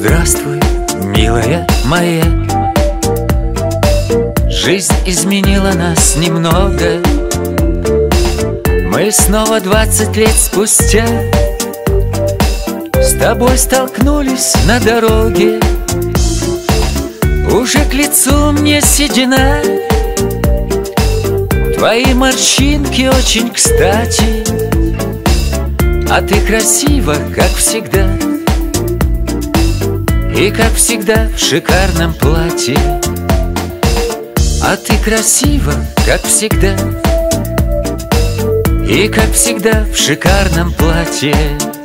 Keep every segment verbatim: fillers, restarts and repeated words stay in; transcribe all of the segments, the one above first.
Здравствуй, милая моя. Жизнь изменила нас немного. Мы снова двадцать лет спустя с тобой столкнулись на дороге. Уже к лицу мне седина, твои морщинки очень кстати, а ты красива, как всегда. И как всегда в шикарном платье. А ты красива, как всегда. И как всегда в шикарном платье.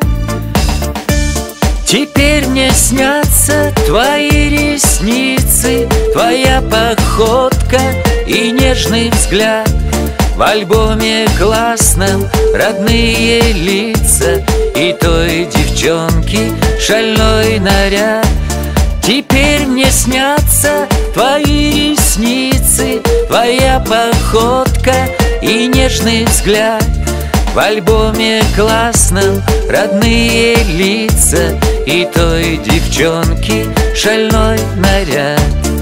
Теперь мне снятся твои ресницы, твоя походка и нежный взгляд. В альбоме классном родные лица и той девчонки шальной наряд. Теперь мне снятся твои ресницы, твоя походка и нежный взгляд. В альбоме классном родные лица и той девчонки шальной наряд.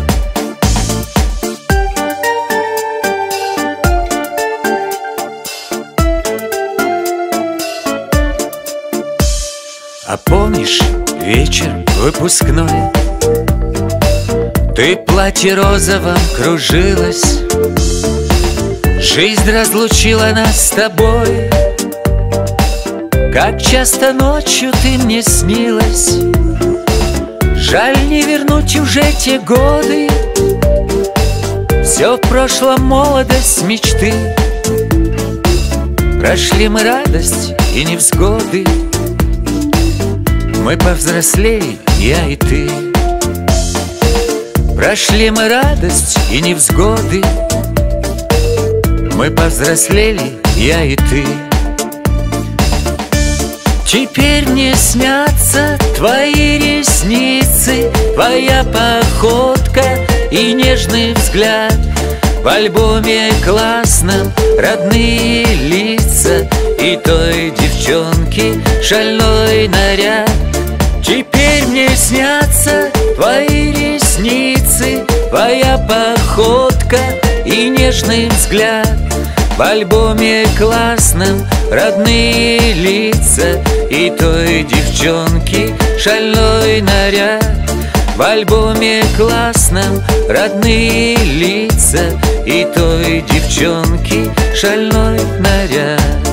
А помнишь вечер выпускной? Ты в платье розовом кружилась. Жизнь разлучила нас с тобой. Как часто ночью ты мне снилась. Жаль, не вернуть уже те годы. Все в прошлом, молодость, мечты. Прошли мы радость и невзгоды. Мы повзрослели, я и ты. Прошли мы радость и невзгоды. Мы повзрослели, я и ты. Теперь мне снятся твои ресницы, твоя походка и нежный взгляд. В альбоме классном родные лица и той девчонки шальной наряд. Теперь мне снятся твои ресницы, твоя походка и нежный взгляд. В альбоме классном родные лица и той девчонки шальной наряд. В альбоме классном родные лица и той девчонки шальной наряд.